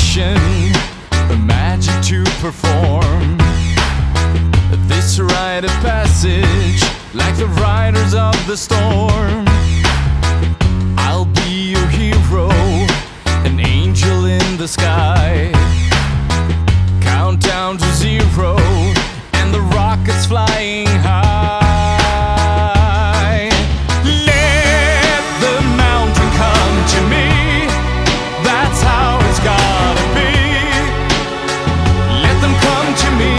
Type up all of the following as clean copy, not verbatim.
devotion, a magic to perform. This rite of passage, like the riders of the storm. I'll be your hero, an angel in the sky. Count down to 0, and the rocket's flying high. Let the mountain come to me, that's how it's gotta be. Let them come to me.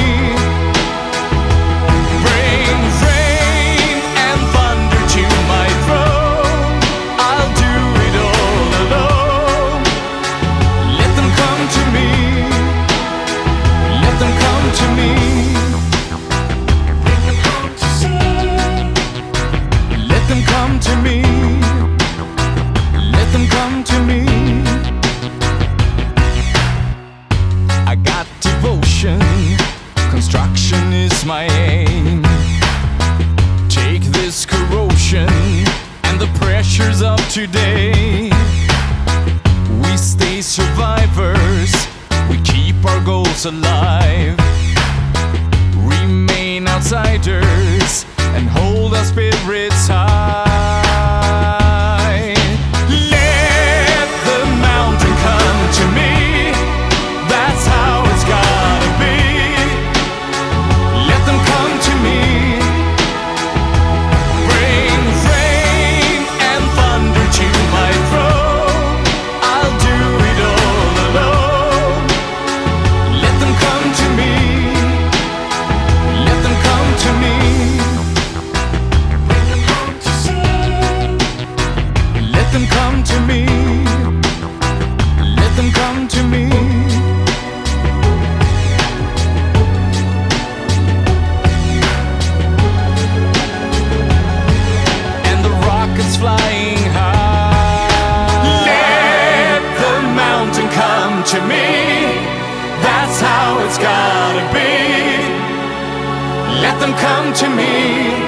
Bring rain and thunder to my throne, I'll do it all alone. Let them come to me. Let them come to me. Bring them home to see. Let them come to me. Let them come to me. I got devotion, construction is my aim. Take this corrosion and the pressures of today. We stay survivors, we keep our goals alive. Remain outsiders and hold our spirits high. Let the mountain come to me, that's how it's gotta be. Let them come to me. Bring rain and thunder to my throne, I'll do it all alone. Let them come to me. Let them come to me. Bring them home to see. Let them come to me. Let them come to me. And the rocket's flying high. Let the mountain come to me, that's how it's gotta be. Let them come to me.